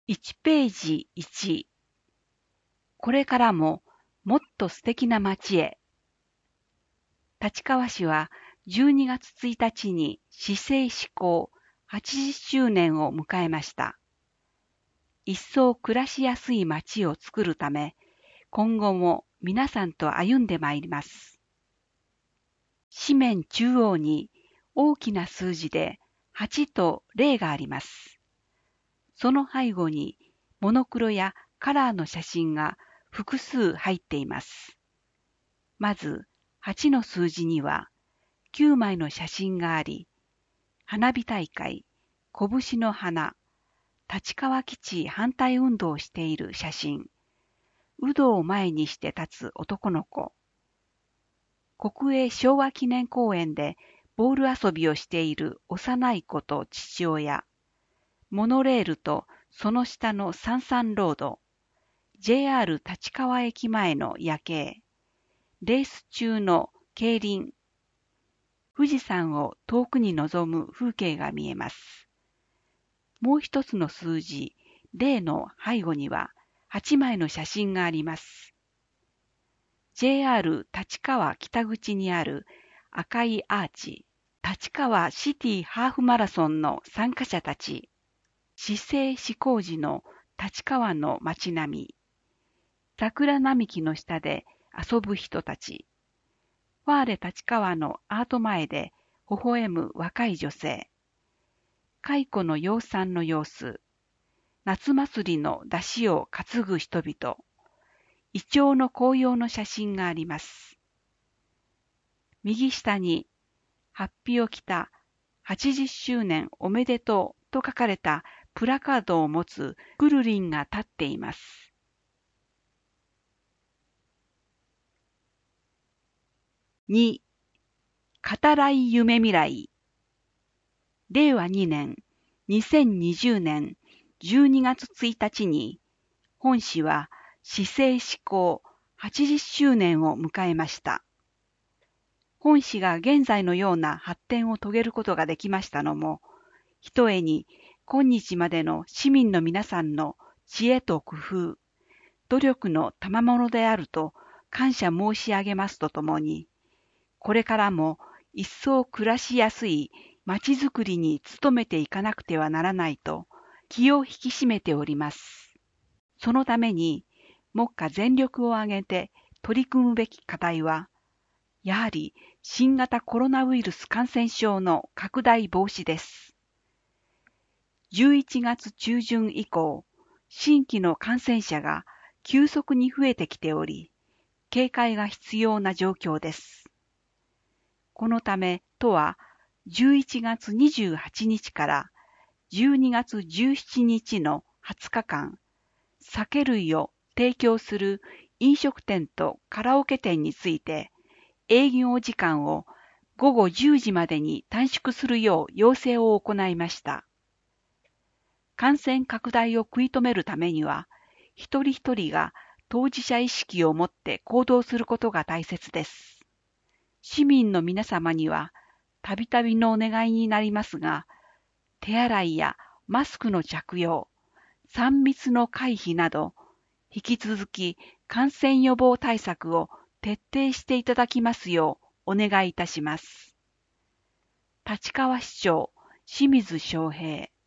1ページ1、これからももっと素敵な街へ。立川市は12月1日に市政施行80周年を迎えました。一層暮らしやすい街を作るため、今後も皆さんと歩んでまいります。紙面中央に大きな数字で8と0があります。その背後にモノクロやカラーの写真が複数入っています。まず8の数字には9枚の写真があり、花火大会、拳の花、立川基地反対運動をしている写真、有働を前にして立つ男の子、国営昭和記念公園でボール遊びをしている幼い子と父親、モノレールとその下の三々ロード、JR 立川駅前の夜景、レース中の競輪、富士山を遠くに望む風景が見えます。もう一つの数字、0の背後には8枚の写真があります。JR 立川北口にある赤いアーチ、立川シティハーフマラソンの参加者たち、市政施行時の立川の街並み、桜並木の下で遊ぶ人たち、ファーレ立川のアート前で微笑む若い女性、蚕の養蚕の様子、夏祭りの出汁を担ぐ人々、イチョウの紅葉の写真があります。右下に、ハッピを着た80周年おめでとうと書かれたプラカードを持つくるりんが立っています。2、語らい夢未来。令和2年、2020年12月1日に、本市は市政施行80周年を迎えました。本市が現在のような発展を遂げることができましたのも、ひとえに今日までの市民の皆さんの知恵と工夫、努力の賜物であると感謝申し上げますとともに、これからも一層暮らしやすい街づくりに努めていかなくてはならないと気を引き締めております。そのために、目下全力を挙げて取り組むべき課題は、やはり新型コロナウイルス感染症の拡大防止です。11月中旬以降、新規の感染者が急速に増えてきており、警戒が必要な状況です。このため、都は11月28日から12月17日の20日間、酒類を提供する飲食店とカラオケ店について、営業時間を午後10時までに短縮するよう要請を行いました。感染拡大を食い止めるためには、一人一人が当事者意識を持って行動することが大切です。市民の皆様には、たびたびのお願いになりますが、手洗いやマスクの着用、3密の回避など、引き続き感染予防対策を徹底していただきますようお願いいたします。立川市長清水翔平